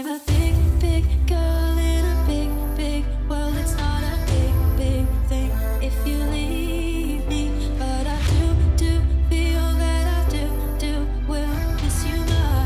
I'm a big, big girl in a big, big world. It's not a big, big thing if you leave me, but I do feel that I do will miss you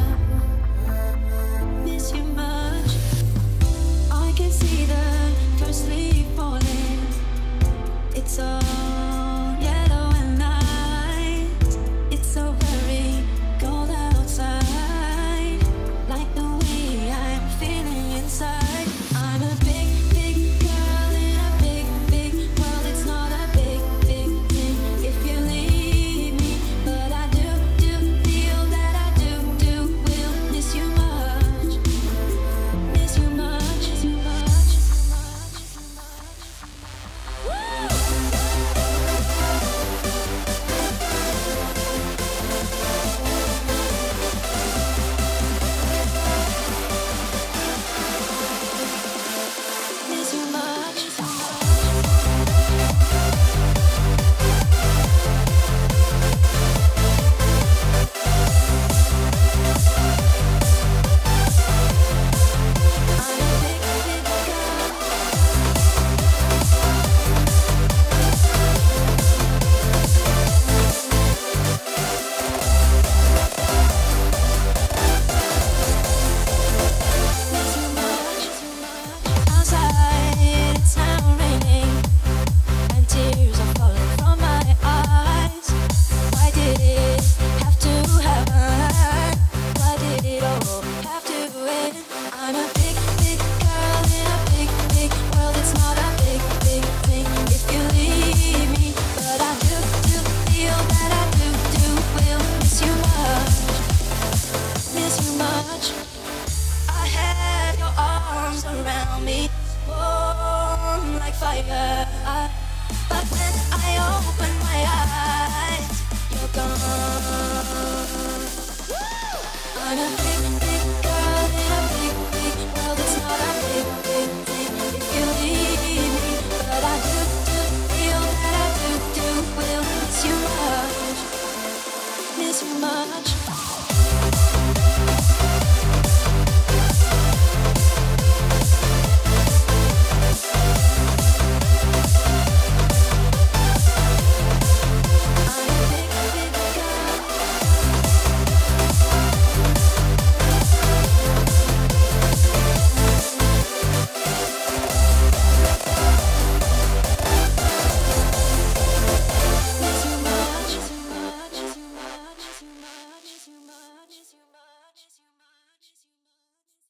much. I can see the first leaf falling. It's all yellow and nice. It's so very cold outside, like the way I'm feeling inside. I'm a big, big girl in a big, big world. It's not a big, big thing if you leave me, but I do feel that I do will miss you much, miss you much, miss you much. Miss you much. I'm a big, big girl. Miss you much. Outside it's now raining, and tears are falling from my eyes. Why did it have to happen? Why did it all have to end? I'm a big, big girl in a big, big world. It's not a big, big thing if you leave me, but I do feel that I do will miss you much, miss you much. I had your arms around me, warm like fire. But when I open my eyes, you're gone. I'm a